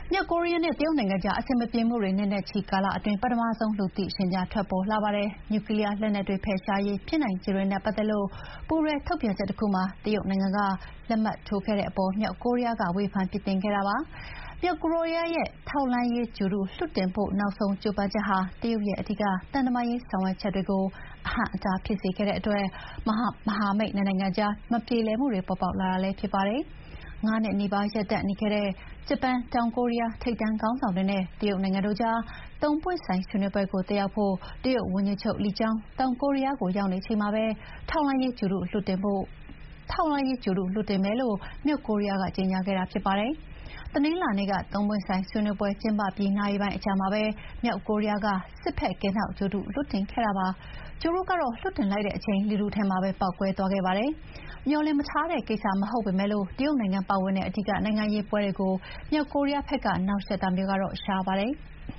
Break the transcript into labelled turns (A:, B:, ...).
A: မြောက်ကိုရီးယားနဲ့တရုတ်နိုင်ငံကြားအဆင်မပြေမှုတွေနှစ်နဲ့ချီကာလအတွင်းပထမဆုံးလူသိရှင်ကြားထွက်ပေါ်လာပါတယ်။နျူကလီးယားလက်နက်တွေဖယ်ရှားရေးဖြစ်နိုင်ခြေတွေနဲ့ပတ်သက်လို့ပူးတွဲထုတ်ပြန်ချက်တခုမှာတရုတ်နိုင်ငံကလက်မှတ်ထိုးခဲ့တဲ့အပေါ်မြောက်ကိုရီးယားကဝေဖန်ပြစ်တင်ခဲ့တာပါ။မြောက်ကိုရီးယားရဲ့ထောက်လှမ်းရေးဂြိုဟ်တုလွှတ်တင်ဖို့နောက်ဆုံးကြိုးပမ်းချက်ဟာတရုတ်ရဲ့အဓိကသံတမန်ရေးဆောင်ရွက်ချက်တွေကိုအဟန့်အတားဖြစ်စေခဲ့တဲ့အတွက်မဟာမိတ်နှစ်နိုင်ငံကြားမပြေလည်မှုတွေပေါ်ပေါက်လာတာလည်းဖြစ်ပါတယ်။၅ နှစ်နီးပါးရပ်တန့်နေခဲ့တဲ့ဂျပန်၊တောင်ကိုရီးယားထိပ်တန်းခေါင်းဆောင်တွေနဲ့တရုတ်နိုင်ငံတို့ကြား၃ ပွင့်ဆိုင်ဆွေးနွေးပွဲကိုတက်ရောက်ဖို့တရုတ်ဝန်ကြီးချုပ်လီကျောင်းတောင်ကိုရီးယားကိုရောက်နေချိန်မှာပဲထောက်လှမ်းရေးဂြိုဟ်တုလွှတ်တင်မယ်လို့မြောက်ကိုရီးယားကကြေညာခဲ့တာဖြစ်ပါတယ်။တနင်္လာနေ့က၃ ပွင့်ဆိုင်ဆွေးနွေးပွဲကျင်းပပြီးနာရီပိုင်းအကြာမှာပဲမြောက်ကိုရီးယားကစစ်ဖက်ကင်းထောက်ဂြိုဟ်တုလွှတ်တင်ခဲ့တာပါ။ဂြိုဟ်တုကတော့လွှတ်တင်လိုက်တဲ့အချိန်လေထုထဲမှာပဲပေါက်ကွဲသွားခဲ့ပါတယ်။မျှော်လင့်မထားတဲ့ကိစ္စမဟုတ်ပေမဲ့တရုတ်နိုင်ငံပါဝင်တဲ့အဓိကနိုင်ငံရေးပွဲတွေကိုမြောက်ကိုရီးယားဘက်ကနှောင့်ယှက်တာမျိုးကတော့ရှားပါတယ်။